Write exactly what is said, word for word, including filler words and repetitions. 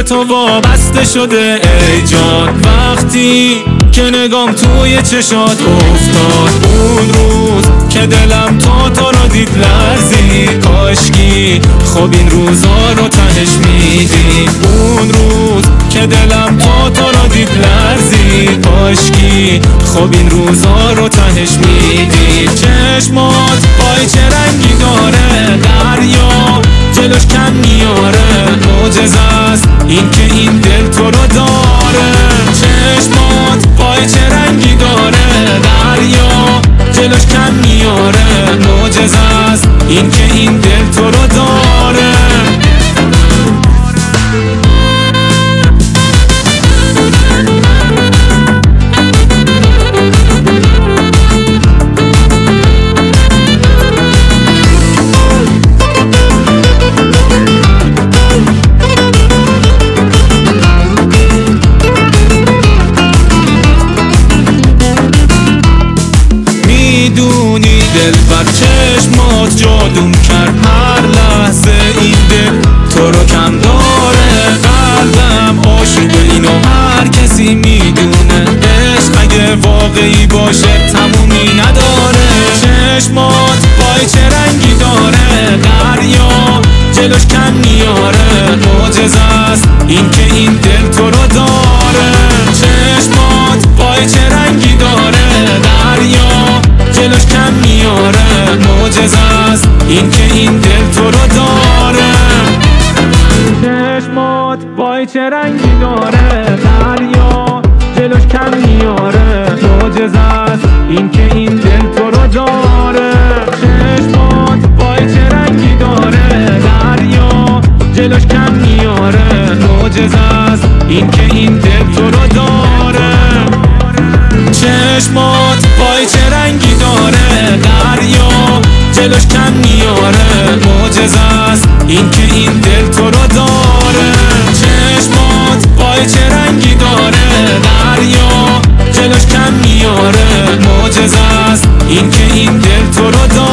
به تو وابسته شده ای جان. وقتی که نگام توی چشات افتاد، اون روز که دلم تا تو رو دید لرزی. کاشکی خب این روزا رو تهش میدی، اون روز که دلم تا تو رو دید لرزی. کاشکی خب این روزا رو تهش میدی. چشمات پای چه رنگی داره، دریا جلوش کم میاره. معجزه است این که این دل تو رو داره. چشمات پای چه رنگی داره، دریا جلوش کم میاره. معجزه است این که این دل تو رو داره. میدونی دل بر چشمات جادوم کرد، هر لحظه این دل تو رو کم داره. قلبم عاشق اینو هر کسی میدونه، عشق اگه واقعی باشه تمومی نداره. چشمات پای چه رنگی داره، دریا جلوش کم میاره. معجزه است این که این دل تو رو داره. چشمات پای چه رنگی داره، دریا جلوش کم میاره. معجزه است این که این دل تو رو داره. چشمات پای چه رنگی داره، دریا جلوش کم میاره. معجزه است این که این دل تو رو داره. چشمات پای چه رنگی داره، دریا جلوش کم میاره. معجزه است این که این دل تو رو داره. چشمات پای چه رنگی داره، دریا جلوش کم میاره. معجزه است این که این دل تو رو داره. چشمات پای چه رنگی داره، دریا جلوش کم میاره. معجزه است این که این دل تو رو داره.